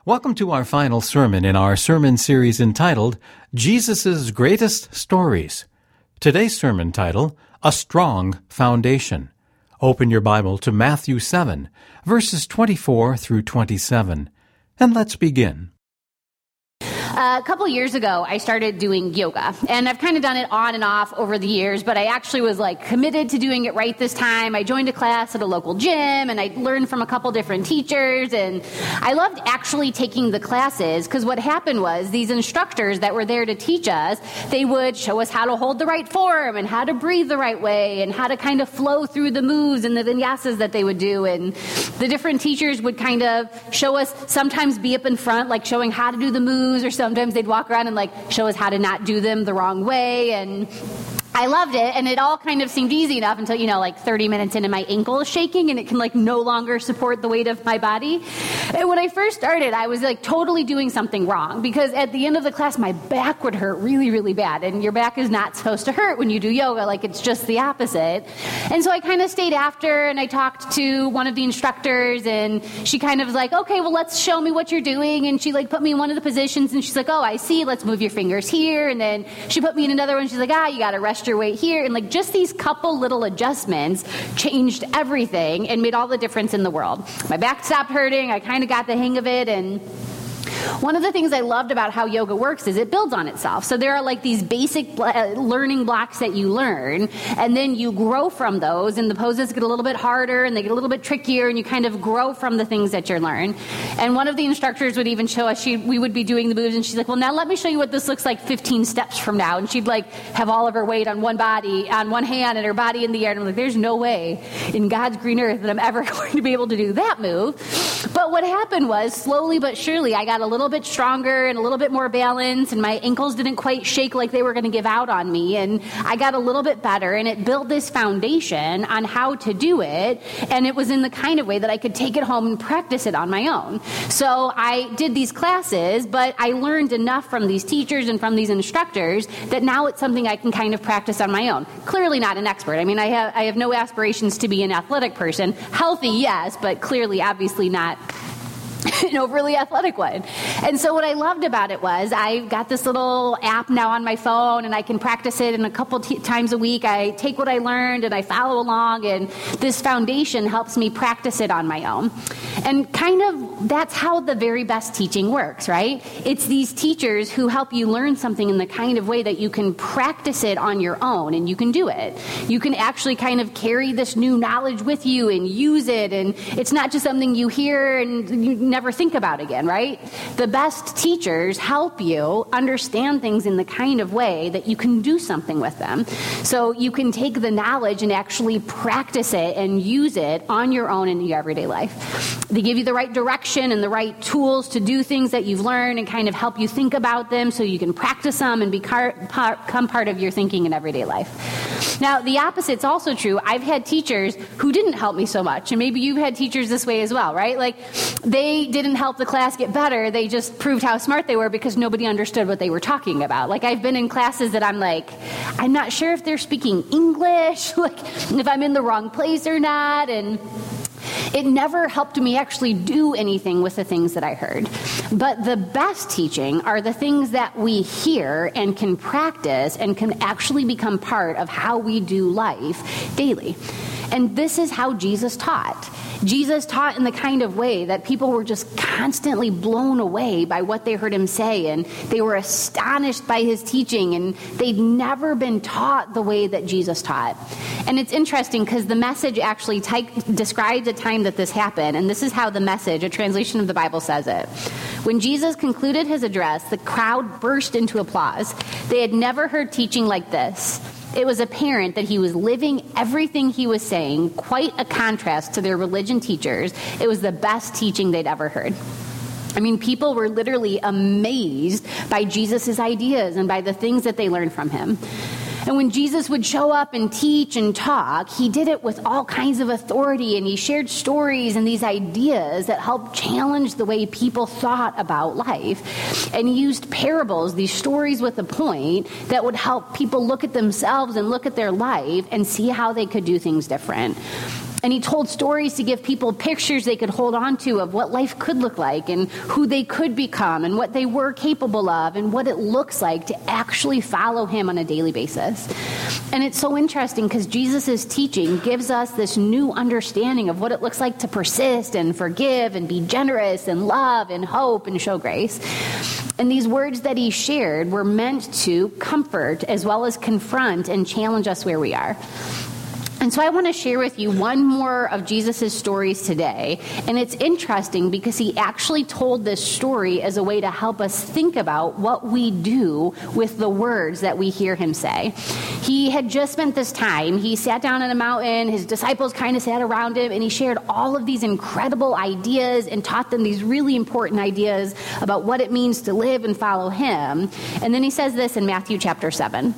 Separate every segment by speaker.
Speaker 1: Welcome to our final sermon in our sermon series entitled, Jesus' Greatest Stories. Today's sermon title, A Strong Foundation. Open your Bible to Matthew 7, verses 24 through 27, and let's begin.
Speaker 2: A couple years ago, I started doing yoga, and I've kind of done it on and off over the years, but I actually was committed to doing it right this time. I joined a class at a local gym, and I learned from a couple different teachers, and I loved actually taking the classes, because what happened was these instructors that were there to teach us, they would show us how to hold the right form, and how to breathe the right way, and how to kind of flow through the moves and the vinyasas that they would do, and the different teachers would kind of show us, sometimes be up in front, showing how to do the moves, or sometimes they'd walk around and show us how to not do them the wrong way. And I loved it, and it all kind of seemed easy enough until, 30 minutes into my ankle is shaking, and it can, no longer support the weight of my body. And when I first started, I was, totally doing something wrong, because at the end of the class, my back would hurt really, really bad, and your back is not supposed to hurt when you do yoga, it's just the opposite. And so I kind of stayed after, and I talked to one of the instructors, and she kind of was like, okay, well, let's show me what you're doing, and she, put me in one of the positions, and she's like, oh, I see, let's move your fingers here, and then she put me in another one, she's like, you gotta rest your weight here, and just these couple little adjustments changed everything and made all the difference in the world. My back stopped hurting, I kind of got the hang of it, and one of the things I loved about how yoga works is it builds on itself. So there are these basic learning blocks that you learn, and then you grow from those, and the poses get a little bit harder, and they get a little bit trickier, and you kind of grow from the things that you learn. And one of the instructors would even show us, we would be doing the moves, and she's like, well, now let me show you what this looks like 15 steps from now. And she'd have all of her weight on one hand, and her body in the air. And I'm like, there's no way in God's green earth that I'm ever going to be able to do that move. But what happened was, slowly but surely, I got a little bit stronger and a little bit more balanced, and my ankles didn't quite shake like they were going to give out on me, and I got a little bit better, and it built this foundation on how to do it, and it was in the kind of way that I could take it home and practice it on my own. So I did these classes, but I learned enough from these teachers and from these instructors that now it's something I can kind of practice on my own. Clearly not an expert. I mean, I have no aspirations to be an athletic person. Healthy, yes, but clearly, obviously not an overly athletic one. And so what I loved about it was I got this little app now on my phone, and I can practice it, and a couple times a week I take what I learned and I follow along, and this foundation helps me practice it on my own. And kind of that's how the very best teaching works, right? It's these teachers who help you learn something in the kind of way that you can practice it on your own, and you can do it. You can actually kind of carry this new knowledge with you and use it, and it's not just something you hear and you never think about again, right? The best teachers help you understand things in the kind of way that you can do something with them. So you can take the knowledge and actually practice it and use it on your own in your everyday life. They give you the right direction and the right tools to do things that you've learned, and kind of help you think about them so you can practice them and become part of your thinking in everyday life. Now, the opposite's also true. I've had teachers who didn't help me so much, and maybe you've had teachers this way as well, right? They didn't help the class get better. They just proved how smart they were because nobody understood what they were talking about. I've been in classes that I'm not sure if they're speaking English, if I'm in the wrong place or not, and it never helped me actually do anything with the things that I heard. But the best teaching are the things that we hear and can practice and can actually become part of how we do life daily. And this is how Jesus taught. Jesus taught in the kind of way that people were just constantly blown away by what they heard him say, and they were astonished by his teaching, and they'd never been taught the way that Jesus taught. And it's interesting because the Message actually describes a time that this happened, and this is how the Message, a translation of the Bible, says it. When Jesus concluded his address, the crowd burst into applause. They had never heard teaching like this. It was apparent that he was living everything he was saying, quite a contrast to their religion teachers. It was the best teaching they'd ever heard. I mean, people were literally amazed by Jesus' ideas and by the things that they learned from him. And when Jesus would show up and teach and talk, he did it with all kinds of authority, and he shared stories and these ideas that helped challenge the way people thought about life. And he used parables, these stories with a point, that would help people look at themselves and look at their life and see how they could do things different. And he told stories to give people pictures they could hold on to of what life could look like and who they could become and what they were capable of and what it looks like to actually follow him on a daily basis. And it's so interesting because Jesus' teaching gives us this new understanding of what it looks like to persist and forgive and be generous and love and hope and show grace. And these words that he shared were meant to comfort as well as confront and challenge us where we are. And so I want to share with you one more of Jesus' stories today. And it's interesting because he actually told this story as a way to help us think about what we do with the words that we hear him say. He had just spent this time. He sat down on a mountain. His disciples kind of sat around him, and he shared all of these incredible ideas and taught them these really important ideas about what it means to live and follow him. And then he says this in Matthew chapter 7.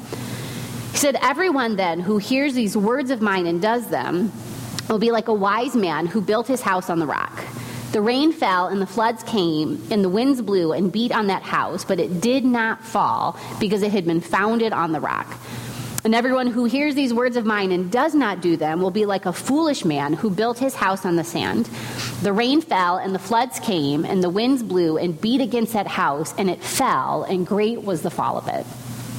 Speaker 2: He said, "Everyone then who hears these words of mine and does them will be like a wise man who built his house on the rock. The rain fell and the floods came and the winds blew and beat on that house, but it did not fall because it had been founded on the rock. And everyone who hears these words of mine and does not do them will be like a foolish man who built his house on the sand. The rain fell and the floods came and the winds blew and beat against that house, and it fell, and great was the fall of it."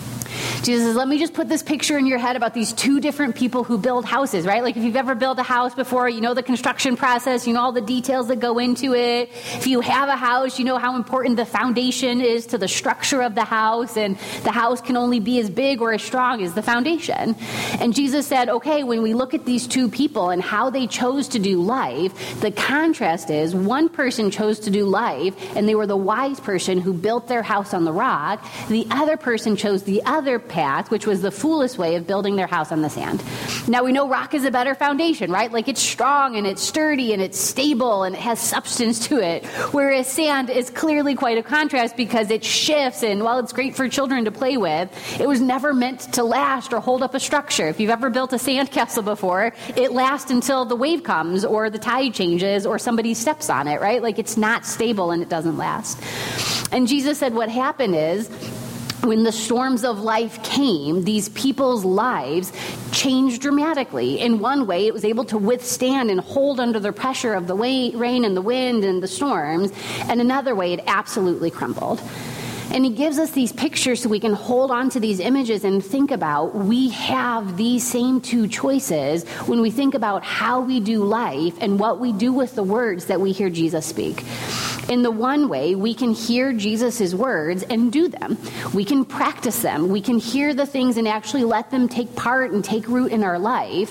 Speaker 2: Jesus says, let me just put this picture in your head about these two different people who build houses, right? Like if you've ever built a house before, you know the construction process, you know all the details that go into it. If you have a house, you know how important the foundation is to the structure of the house, and the house can only be as big or as strong as the foundation. And Jesus said, okay, when we look at these two people and how they chose to do life, the contrast is one person chose to do life, and they were the wise person who built their house on the rock. The other person chose the other path, which was the foolish way of building their house on the sand. Now we know rock is a better foundation, right? Like it's strong and it's sturdy and it's stable and it has substance to it. Whereas sand is clearly quite a contrast because it shifts, and while it's great for children to play with, it was never meant to last or hold up a structure. If you've ever built a sand castle before, it lasts until the wave comes or the tide changes or somebody steps on it, right? Like it's not stable and it doesn't last. And Jesus said what happened is, when the storms of life came, these people's lives changed dramatically. In one way, it was able to withstand and hold under the pressure of the rain and the wind and the storms. And another way, it absolutely crumbled. And he gives us these pictures so we can hold on to these images and think about we have these same two choices when we think about how we do life and what we do with the words that we hear Jesus speak. In the one way, we can hear Jesus' words and do them. We can practice them. We can hear the things and actually let them take part and take root in our life.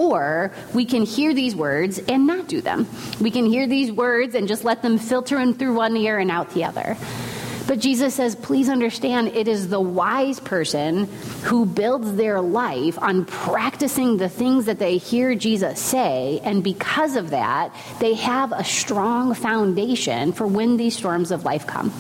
Speaker 2: Or we can hear these words and not do them. We can hear these words and just let them filter in through one ear and out the other. But Jesus says, please understand, it is the wise person who builds their life on practicing the things that they hear Jesus say, and because of that, they have a strong foundation for when these storms of life come.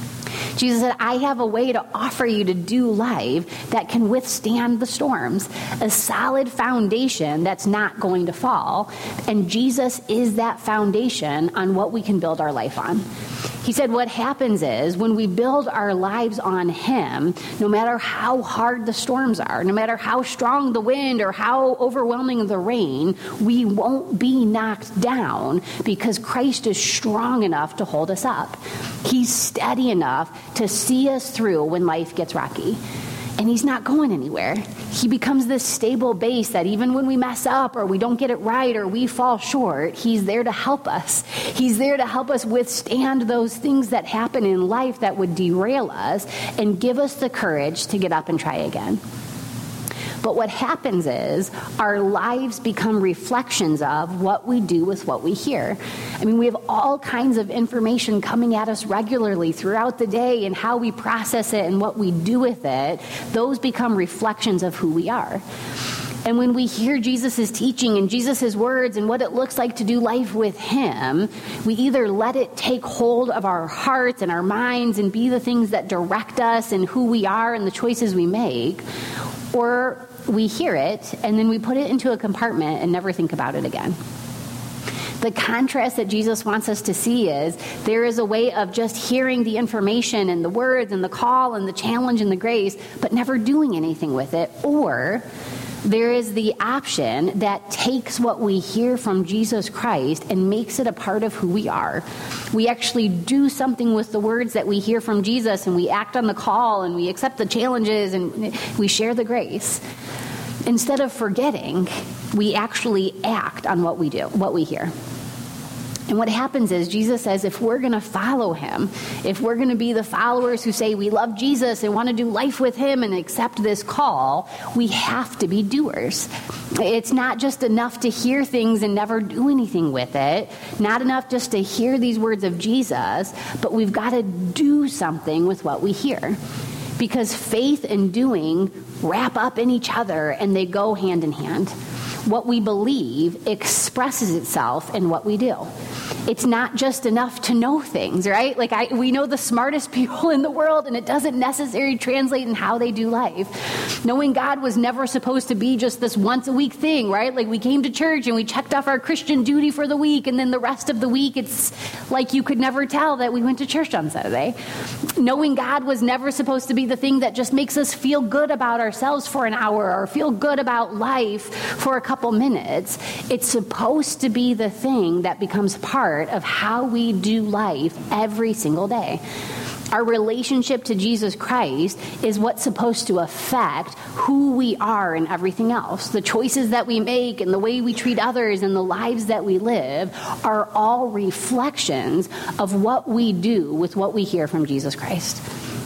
Speaker 2: Jesus said, I have a way to offer you to do life that can withstand the storms, a solid foundation that's not going to fall. And Jesus is that foundation on what we can build our life on. He said what happens is when we build our lives on him, no matter how hard the storms are, no matter how strong the wind or how overwhelming the rain, we won't be knocked down because Christ is strong enough to hold us up. He's steady enough to see us through when life gets rocky. And he's not going anywhere. He becomes this stable base that even when we mess up or we don't get it right or we fall short, he's there to help us. He's there to help us withstand those things that happen in life that would derail us and give us the courage to get up and try again. But what happens is our lives become reflections of what we do with what we hear. I mean, we have all kinds of information coming at us regularly throughout the day, and how we process it and what we do with it, those become reflections of who we are. And when we hear Jesus' teaching and Jesus' words and what it looks like to do life with him, we either let it take hold of our hearts and our minds and be the things that direct us and who we are and the choices we make, or we hear it and then we put it into a compartment and never think about it again. The contrast that Jesus wants us to see is there is a way of just hearing the information and the words and the call and the challenge and the grace, but never doing anything with it. Or There is the option that takes what we hear from Jesus Christ and makes it a part of who we are. We actually do something with the words that we hear from Jesus, and we act on the call, and we accept the challenges, and we share the grace. Instead of forgetting, we actually act on what we do, what we hear. And what happens is Jesus says if we're going to follow him, if we're going to be the followers who say we love Jesus and want to do life with him and accept this call, we have to be doers. It's not just enough to hear things and never do anything with it, not enough just to hear these words of Jesus, but we've got to do something with what we hear. Because faith and doing wrap up in each other and they go hand in hand. What we believe expresses itself in what we do. It's not just enough to know things, right? We know the smartest people in the world, and it doesn't necessarily translate in how they do life. Knowing God was never supposed to be just this once-a-week thing, right? Like we came to church and we checked off our Christian duty for the week, and then the rest of the week, it's like you could never tell that we went to church on Saturday. Knowing God was never supposed to be the thing that just makes us feel good about ourselves for an hour or feel good about life for a couple minutes. It's supposed to be the thing that becomes part of how we do life every single day. Our relationship to Jesus Christ is what's supposed to affect who we are and everything else. The choices that we make and the way we treat others and the lives that we live are all reflections of what we do with what we hear from Jesus Christ.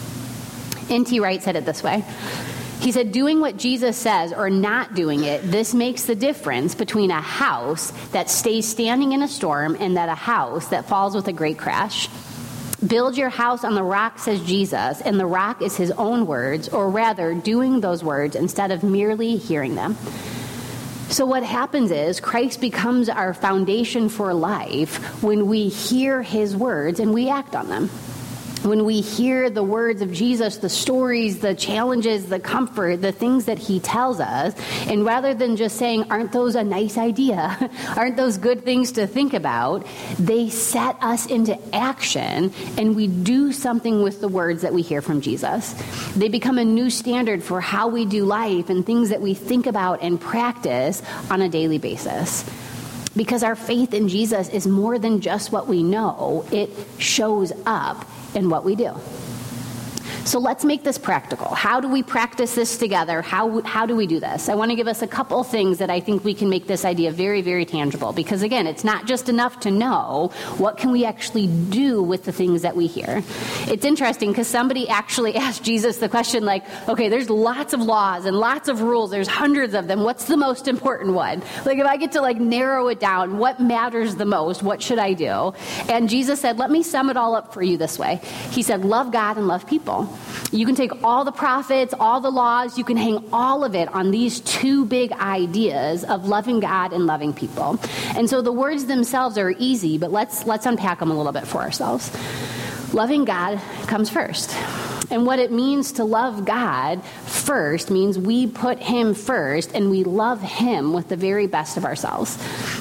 Speaker 2: N.T. Wright said it this way. He said, doing what Jesus says or not doing it, this makes the difference between a house that stays standing in a storm and that a house that falls with a great crash. Build your house on the rock, says Jesus, and the rock is his own words, or rather doing those words instead of merely hearing them. So what happens is Christ becomes our foundation for life when we hear his words and we act on them. When we hear the words of Jesus, the stories, the challenges, the comfort, the things that he tells us, and rather than just saying, aren't those a nice idea? Aren't those good things to think about? They set us into action, and we do something with the words that we hear from Jesus. They become a new standard for how we do life and things that we think about and practice on a daily basis. Because our faith in Jesus is more than just what we know. It shows up in what we do. So let's make this practical. How do we practice this together? How do we do this? I want to give us a couple things that I think we can make this idea very, very tangible. Because again, it's not just enough to know. What can we actually do with the things that we hear? It's interesting because somebody actually asked Jesus the question like, okay, there's lots of laws and lots of rules. There's hundreds of them. What's the most important one? Like if I get to narrow it down, what matters the most? What should I do? And Jesus said, let me sum it all up for you this way. He said, love God and love people. You can take all the prophets, all the laws, you can hang all of it on these two big ideas of loving God and loving people. And so the words themselves are easy, but let's unpack them a little bit for ourselves. Loving God comes first. And what it means to love God first means we put him first and we love him with the very best of ourselves.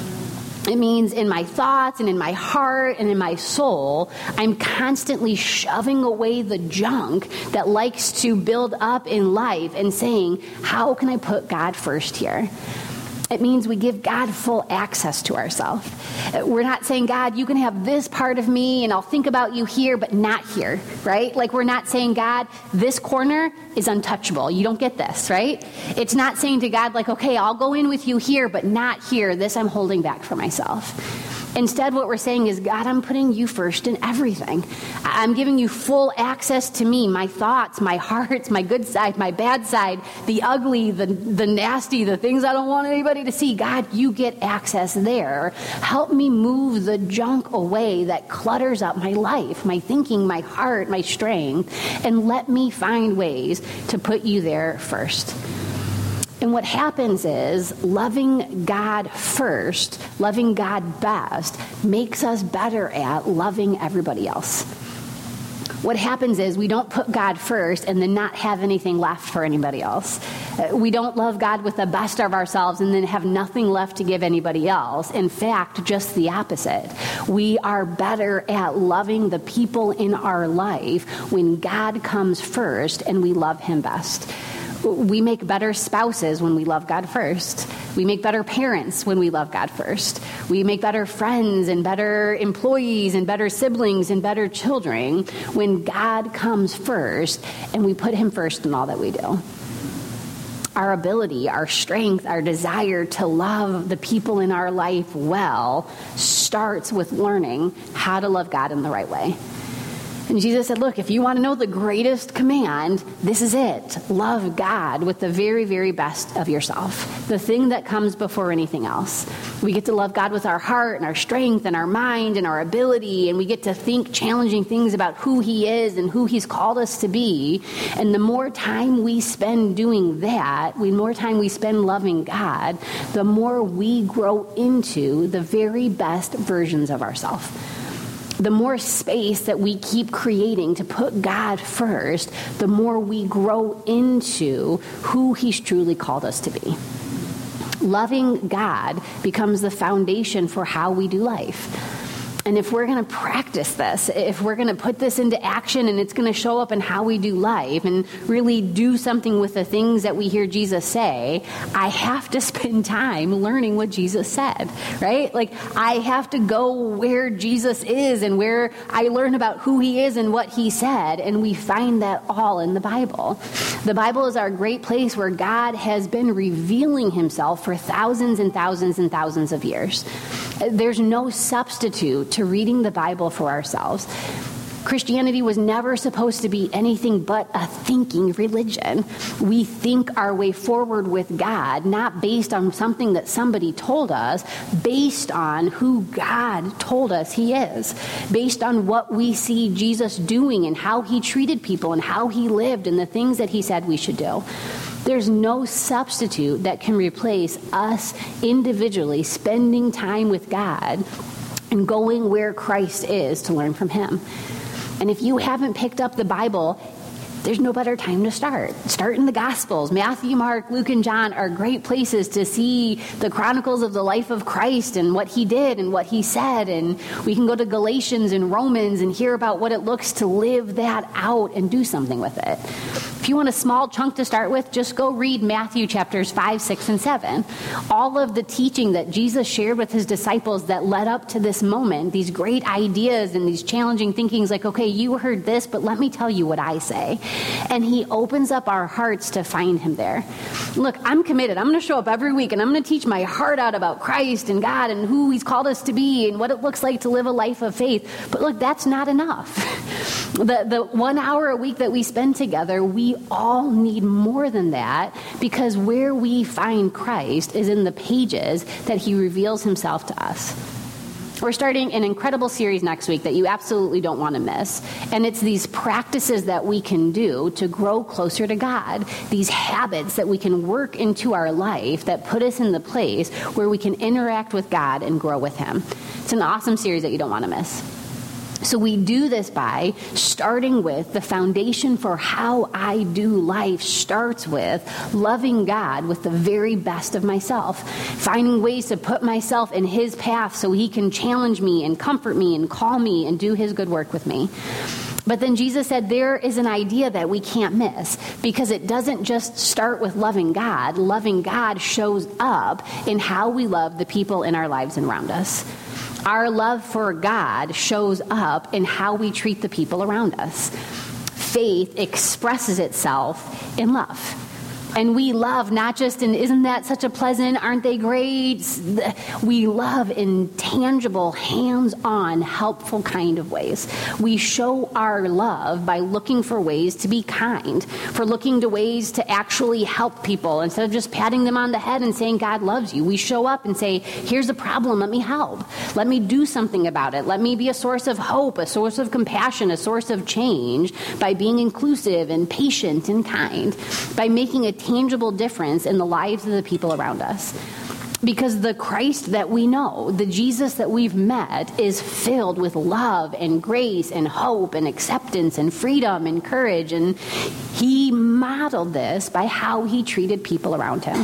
Speaker 2: It means in my thoughts and in my heart and in my soul, I'm constantly shoving away the junk that likes to build up in life and saying, how can I put God first here? It means we give God full access to ourselves. We're not saying, God, you can have this part of me and I'll think about you here, but not here, right? Like we're not saying, God, this corner is untouchable. You don't get this, right? It's not saying to God, like, okay, I'll go in with you here, but not here. This I'm holding back for myself. Instead, what we're saying is, God, I'm putting you first in everything. I'm giving you full access to me, my thoughts, my hearts, my good side, my bad side, the ugly, the nasty, the things I don't want anybody to see. God, you get access there. Help me move the junk away that clutters up my life, my thinking, my heart, my strength, and let me find ways to put you there first. And what happens is loving God first, loving God best, makes us better at loving everybody else. What happens is we don't put God first and then not have anything left for anybody else. We don't love God with the best of ourselves and then have nothing left to give anybody else. In fact, just the opposite. We are better at loving the people in our life when God comes first and we love him best. We make better spouses when we love God first. We make better parents when we love God first. We make better friends and better employees and better siblings and better children when God comes first and we put him first in all that we do. Our ability, our strength, our desire to love the people in our life well starts with learning how to love God in the right way. And Jesus said, look, if you want to know the greatest command, this is it. Love God with the very, very best of yourself. The thing that comes before anything else. We get to love God with our heart and our strength and our mind and our ability, and we get to think challenging things about who he is and who he's called us to be. And the more time we spend doing that, the more time we spend loving God, the more we grow into the very best versions of ourselves. The more space that we keep creating to put God first, the more we grow into who he's truly called us to be. Loving God becomes the foundation for how we do life. And if we're going to practice this, if we're going to put this into action and it's going to show up in how we do life and really do something with the things that we hear Jesus say, I have to spend time learning what Jesus said, right? Like, I have to go where Jesus is and where I learn about who he is and what he said. And we find that all in the Bible. The Bible is our great place where God has been revealing himself for thousands and thousands and thousands of years. There's no substitute to reading the Bible for ourselves. Christianity was never supposed to be anything but a thinking religion. We think our way forward with God, not based on something that somebody told us, based on who God told us he is, based on what we see Jesus doing and how he treated people and how he lived and the things that he said we should do. There's no substitute that can replace us individually spending time with God and going where Christ is to learn from him. And if you haven't picked up the Bible, there's no better time to start. Start in the Gospels. Matthew, Mark, Luke, and John are great places to see the chronicles of the life of Christ and what he did and what he said. And we can go to Galatians and Romans and hear about what it looks to live that out and do something with it. If you want a small chunk to start with, just go read Matthew chapters 5, 6, and 7. All of the teaching that Jesus shared with his disciples that led up to this moment, these great ideas and these challenging thinkings like, okay, you heard this, but let me tell you what I say. And he opens up our hearts to find him there. Look, I'm committed. I'm going to show up every week and I'm going to teach my heart out about Christ and God and who he's called us to be and what it looks like to live a life of faith. But look, that's not enough. The 1 hour a week that we spend together, we all need more than that, because where we find Christ is in the pages that he reveals himself to us. We're starting an incredible series next week that you absolutely don't want to miss. And it's these practices that we can do to grow closer to God. These habits that we can work into our life that put us in the place where we can interact with God and grow with him. It's an awesome series that you don't want to miss. So we do this by starting with the foundation for how I do life starts with loving God with the very best of myself, finding ways to put myself in his path so he can challenge me and comfort me and call me and do his good work with me. But then Jesus said there is an idea that we can't miss, because it doesn't just start with loving God. Loving God shows up in how we love the people in our lives and around us. Our love for God shows up in how we treat the people around us. Faith expresses itself in love. And we love not just in, isn't that such a pleasant, aren't they great? We love in tangible, hands-on, helpful kind of ways. We show our love by looking for ways to be kind, for looking to ways to actually help people instead of just patting them on the head and saying God loves you. We show up and say, here's a problem, let me help. Let me do something about it. Let me be a source of hope, a source of compassion, a source of change by being inclusive and patient and kind, by making a tangible difference in the lives of the people around us. Because the Christ that we know, the Jesus that we've met, is filled with love and grace and hope and acceptance and freedom and courage. And he modeled this by how he treated people around him.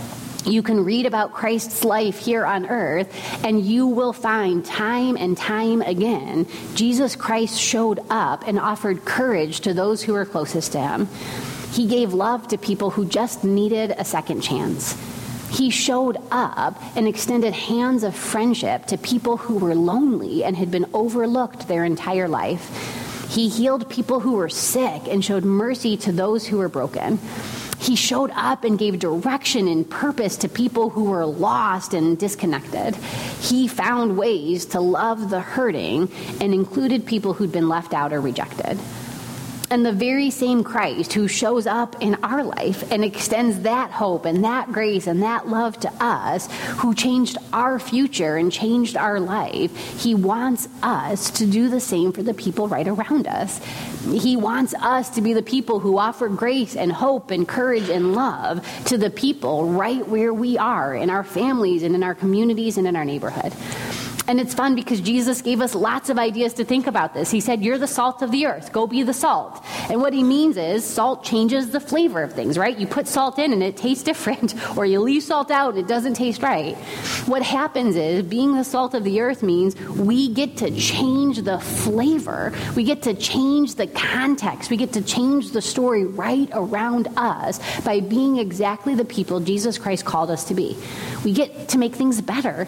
Speaker 2: You can read about Christ's life here on earth, and you will find time and time again, Jesus Christ showed up and offered courage to those who were closest to him. He gave love to people who just needed a second chance. He showed up and extended hands of friendship to people who were lonely and had been overlooked their entire life. He healed people who were sick and showed mercy to those who were broken. He showed up and gave direction and purpose to people who were lost and disconnected. He found ways to love the hurting and included people who'd been left out or rejected. And the very same Christ who shows up in our life and extends that hope and that grace and that love to us, who changed our future and changed our life, he wants us to do the same for the people right around us. He wants us to be the people who offer grace and hope and courage and love to the people right where we are, in our families and in our communities and in our neighborhood. And it's fun because Jesus gave us lots of ideas to think about this. He said, you're the salt of the earth. Go be the salt. And what he means is salt changes the flavor of things, right? You put salt in and it tastes different, or you leave salt out and it doesn't taste right. What happens is being the salt of the earth means we get to change the flavor. We get to change the context. We get to change the story right around us by being exactly the people Jesus Christ called us to be. We get to make things better.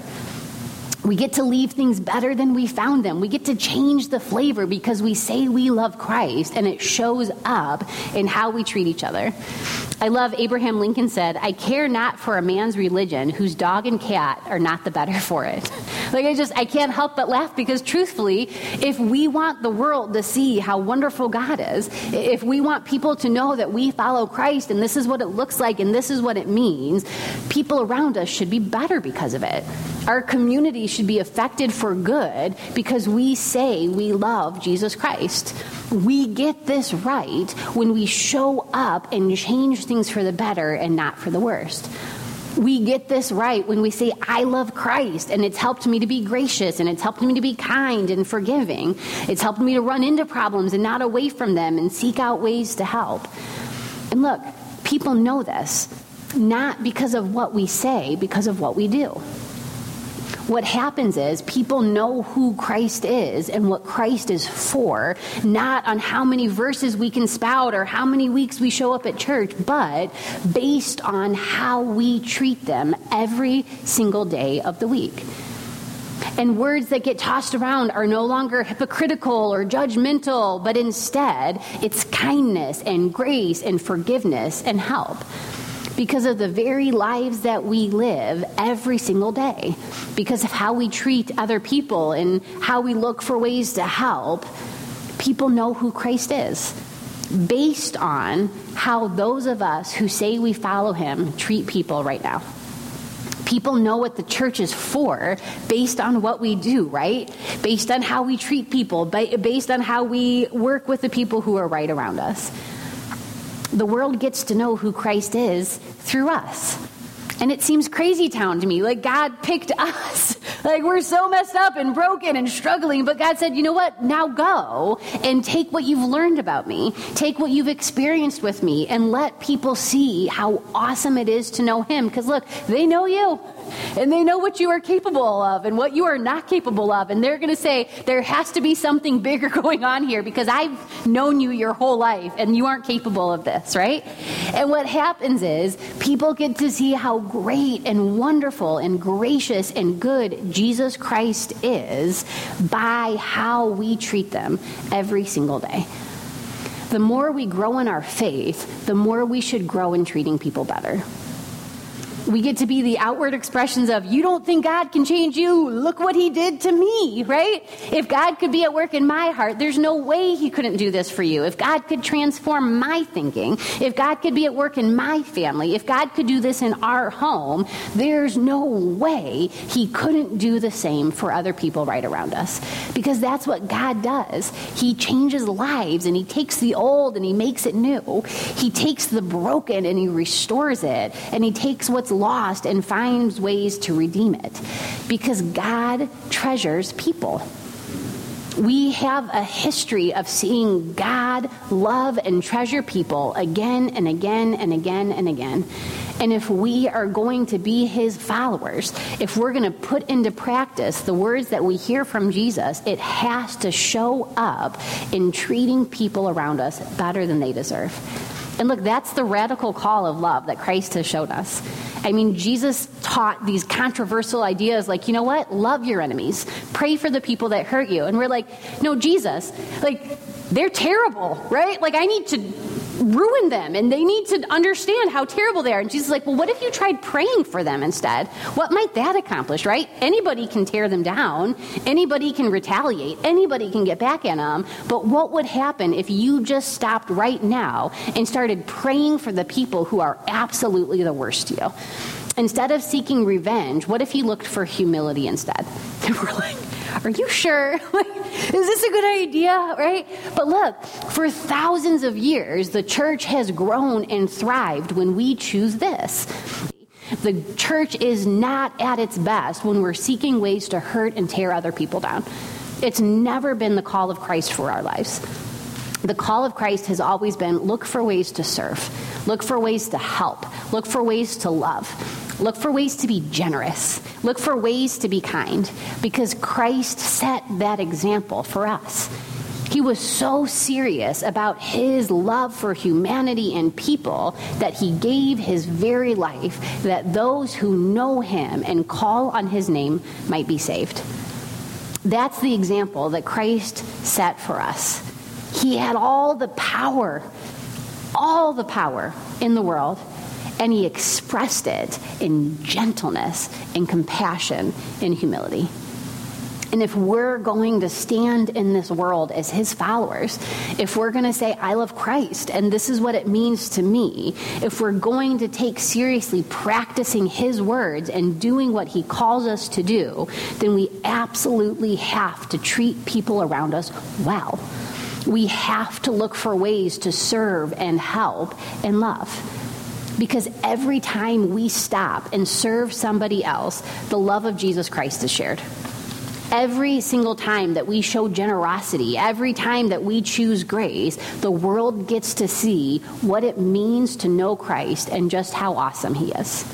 Speaker 2: We get to leave things better than we found them. We get to change the flavor because we say we love Christ, and it shows up in how we treat each other. I love Abraham Lincoln said, I care not for a man's religion whose dog and cat are not the better for it. I can't help but laugh because truthfully, if we want the world to see how wonderful God is, if we want people to know that we follow Christ and this is what it looks like and this is what it means, people around us should be better because of it. Our community should be affected for good because we say we love Jesus Christ. We get this right when we show up and change things for the better and not for the worst. We get this right when we say, I love Christ, and it's helped me to be gracious, and it's helped me to be kind and forgiving. It's helped me to run into problems and not away from them and seek out ways to help. And look, people know this, not because of what we say, because of what we do. What happens is people know who Christ is and what Christ is for, not on how many verses we can spout or how many weeks we show up at church, but based on how we treat them every single day of the week. And words that get tossed around are no longer hypocritical or judgmental, but instead it's kindness and grace and forgiveness and help. Because of the very lives that we live every single day, because of how we treat other people and how we look for ways to help, people know who Christ is, based on how those of us who say we follow him treat people right now. People know what the church is for based on what we do, right? Based on how we treat people, based on how we work with the people who are right around us. The world gets to know who Christ is through us. And it seems crazy town to me. Like God picked us. Like we're so messed up and broken and struggling. But God said, you know what? Now go and take what you've learned about me. Take what you've experienced with me and let people see how awesome it is to know him. Because look, they know you. And they know what you are capable of and what you are not capable of. And they're going to say, there has to be something bigger going on here because I've known you your whole life and you aren't capable of this, right? And what happens is people get to see how great and wonderful and gracious and good Jesus Christ is by how we treat them every single day. The more we grow in our faith, the more we should grow in treating people better. We get to be the outward expressions of, you don't think God can change you? Look what he did to me, right? If God could be at work in my heart, there's no way he couldn't do this for you. If God could transform my thinking, if God could be at work in my family, if God could do this in our home, there's no way he couldn't do the same for other people right around us. Because that's what God does. He changes lives and he takes the old and he makes it new. He takes the broken and he restores it. And he takes what's lost and finds ways to redeem it because God treasures people. We have a history of seeing God love and treasure people again and again and again and again. And if we are going to be his followers, if we're going to put into practice the words that we hear from Jesus, it has to show up in treating people around us better than they deserve. And look, that's the radical call of love that Christ has showed us. I mean, Jesus taught these controversial ideas like, you know what? Love your enemies. Pray for the people that hurt you. And we're like, no, Jesus, like, they're terrible, right? Like, I need to ruin them, and they need to understand how terrible they are. And Jesus is like, well, what if you tried praying for them instead? What might that accomplish, right? Anybody can tear them down. Anybody can retaliate. Anybody can get back at them. But what would happen if you just stopped right now and started praying for the people who are absolutely the worst to you? Instead of seeking revenge, what if you looked for humility instead? And we're like, are you sure? Like, is this a good idea, right? But look, for thousands of years, the church has grown and thrived when we choose this. The church is not at its best when we're seeking ways to hurt and tear other people down. It's never been the call of Christ for our lives. The call of Christ has always been, look for ways to serve. Look for ways to help. Look for ways to love. Look for ways to be generous. Look for ways to be kind, because Christ set that example for us. He was so serious about his love for humanity and people that he gave his very life that those who know him and call on his name might be saved. That's the example that Christ set for us. He had all the power in the world, and he expressed it in gentleness and compassion and humility. And if we're going to stand in this world as his followers, if we're going to say, I love Christ, and this is what it means to me, if we're going to take seriously practicing his words and doing what he calls us to do, then we absolutely have to treat people around us well. We have to look for ways to serve and help and love. Because every time we stop and serve somebody else, the love of Jesus Christ is shared. Every single time that we show generosity, every time that we choose grace, the world gets to see what it means to know Christ and just how awesome he is.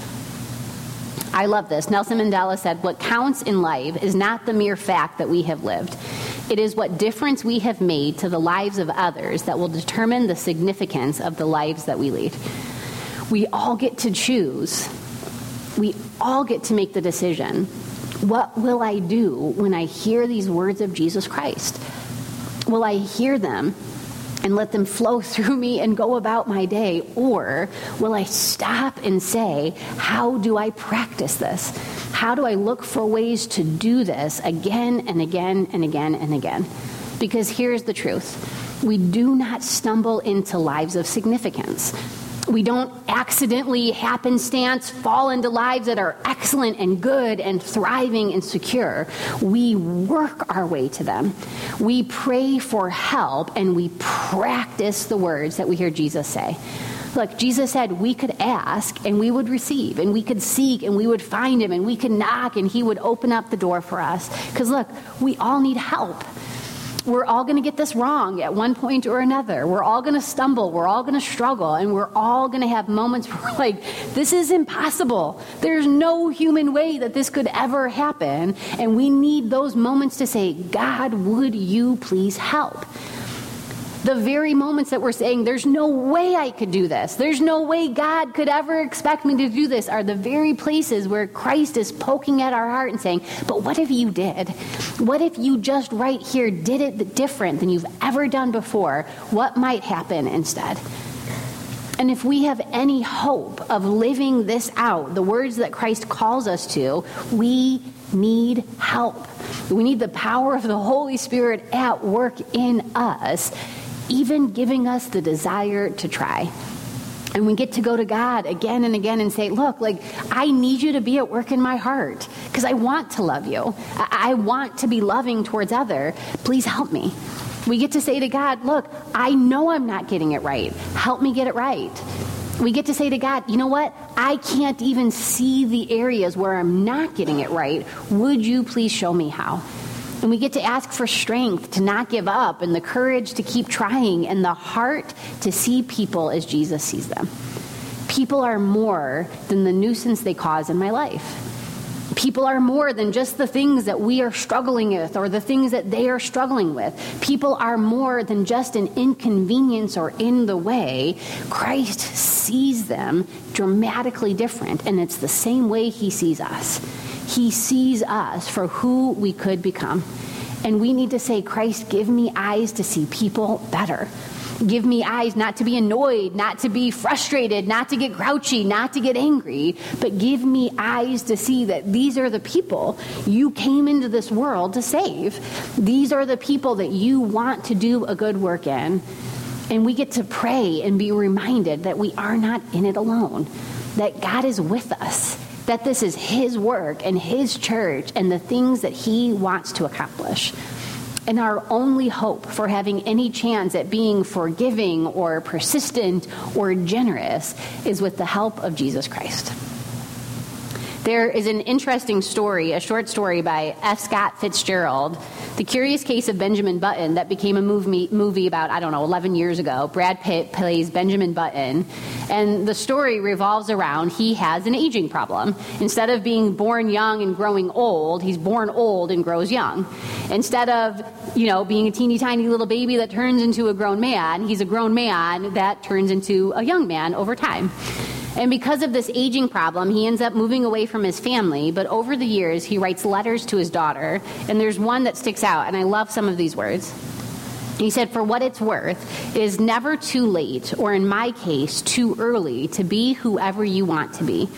Speaker 2: I love this. Nelson Mandela said, what counts in life is not the mere fact that we have lived. It is what difference we have made to the lives of others that will determine the significance of the lives that we lead. We all get to choose. We all get to make the decision. What will I do when I hear these words of Jesus Christ? Will I hear them and let them flow through me and go about my day? Or will I stop and say, how do I practice this? How do I look for ways to do this again and again and again and again? Because here's the truth. We do not stumble into lives of significance. We don't accidentally, happenstance, fall into lives that are excellent and good and thriving and secure. We work our way to them. We pray for help, and we practice the words that we hear Jesus say. Look, Jesus said we could ask and we would receive, and we could seek and we would find him, and we could knock and he would open up the door for us. Because look, we all need help. We're all going to get this wrong at one point or another. We're all going to stumble. We're all going to struggle. And we're all going to have moments where we're like, this is impossible. There's no human way that this could ever happen. And we need those moments to say, God, would you please help? The very moments that we're saying, there's no way I could do this. There's no way God could ever expect me to do this, are the very places where Christ is poking at our heart and saying, but what if you did? What if you just right here did it different than you've ever done before? What might happen instead? And if we have any hope of living this out, the words that Christ calls us to, we need help. We need the power of the Holy Spirit at work in us, even giving us the desire to try. And we get to go to God again and again and say, look, like, I need you to be at work in my heart because I want to love you. I want to be loving towards others. Please help me. We get to say to God, look, I know I'm not getting it right. Help me get it right. We get to say to God, you know what? I can't even see the areas where I'm not getting it right. Would you please show me how? And we get to ask for strength to not give up, and the courage to keep trying, and the heart to see people as Jesus sees them. People are more than the nuisance they cause in my life. People are more than just the things that we are struggling with or the things that they are struggling with. People are more than just an inconvenience or in the way. Christ sees them dramatically different, and it's the same way he sees us. He sees us for who we could become. And we need to say, Christ, give me eyes to see people better. Give me eyes not to be annoyed, not to be frustrated, not to get grouchy, not to get angry, but give me eyes to see that these are the people you came into this world to save. These are the people that you want to do a good work in. And we get to pray and be reminded that we are not in it alone, that God is with us, that this is his work and his church and the things that he wants to accomplish. And our only hope for having any chance at being forgiving or persistent or generous is with the help of Jesus Christ. There is an interesting story, a short story by F. Scott Fitzgerald, The Curious Case of Benjamin Button, that became a movie about, 11 years ago. Brad Pitt plays Benjamin Button, and the story revolves around he has an aging problem. Instead of being born young and growing old, he's born old and grows young. Instead of, being a teeny tiny little baby that turns into a grown man, he's a grown man that turns into a young man over time. And because of this aging problem, he ends up moving away from his family. But over the years, he writes letters to his daughter. And there's one that sticks out, and I love some of these words. He said, "For what it's worth, it is never too late, or in my case, too early, to be whoever you want to be.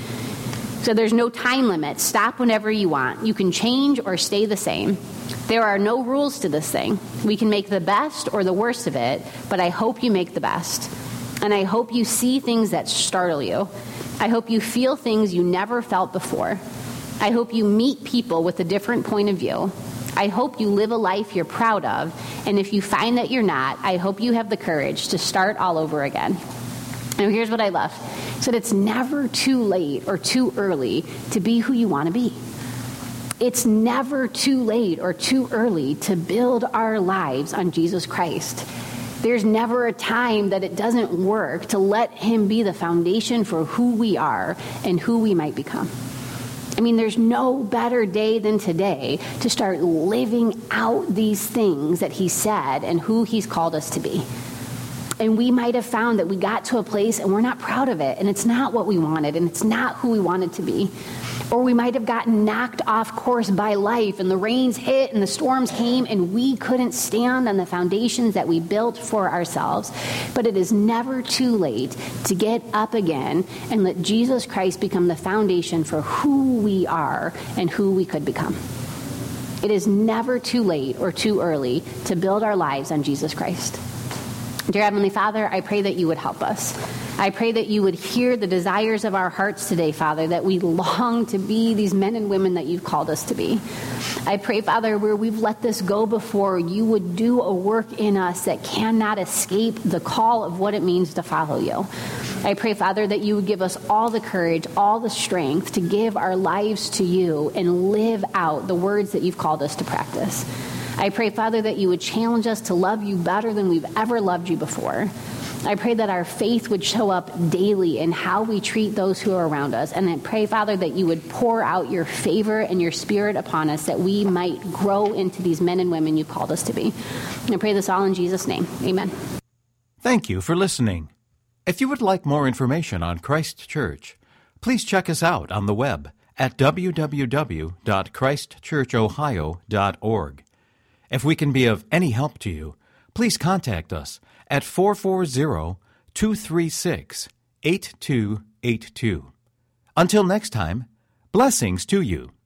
Speaker 2: So there's no time limit. Stop whenever you want. You can change or stay the same. There are no rules to this thing. We can make the best or the worst of it, but I hope you make the best. And I hope you see things that startle you. I hope you feel things you never felt before. I hope you meet people with a different point of view. I hope you live a life you're proud of. And if you find that you're not, I hope you have the courage to start all over again." And here's what I love. He said, it's never too late or too early to be who you want to be. It's never too late or too early to build our lives on Jesus Christ. There's never a time that it doesn't work to let him be the foundation for who we are and who we might become. There's no better day than today to start living out these things that he said and who he's called us to be. And we might have found that we got to a place and we're not proud of it, and it's not what we wanted, and it's not who we wanted to be. Or we might have gotten knocked off course by life, and the rains hit and the storms came, and we couldn't stand on the foundations that we built for ourselves. But it is never too late to get up again and let Jesus Christ become the foundation for who we are and who we could become. It is never too late or too early to build our lives on Jesus Christ. Dear Heavenly Father, I pray that you would help us. I pray that you would hear the desires of our hearts today, Father, that we long to be these men and women that you've called us to be. I pray, Father, where we've let this go before, you would do a work in us that cannot escape the call of what it means to follow you. I pray, Father, that you would give us all the courage, all the strength to give our lives to you and live out the words that you've called us to practice. I pray, Father, that you would challenge us to love you better than we've ever loved you before. I pray that our faith would show up daily in how we treat those who are around us. And I pray, Father, that you would pour out your favor and your spirit upon us that we might grow into these men and women you called us to be. And I pray this all in Jesus' name. Amen.
Speaker 1: Thank you for listening. If you would like more information on Christ Church, please check us out on the web at www.christchurchohio.org. If we can be of any help to you, please contact us at 440-236-8282. Until next time, blessings to you.